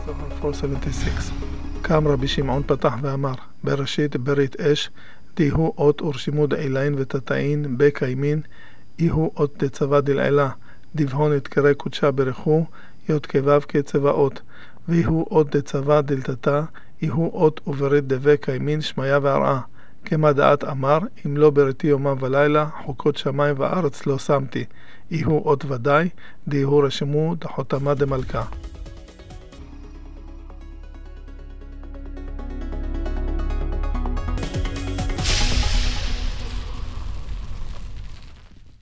Zohar 476. קם רבי שמעון פתח ואמר, בראשית ברית אש, דיהו אות ורשימו דעילין ותתאין בקיימין, איהו אות דצבא דלעילה, דבהון את קרא קודשה ברכו, יות כבב כצבאות, ואיהו אות דצבא דלתתה, איהו אות וברית דבה קיימין שמיה והרעה. כמה דעת אמר, אם לא בריתי יומם ולילה, חוקות שמיים וארץ לא שמתי. איהו אות ודאי, דיהו רשמו דחותמה דמלכה.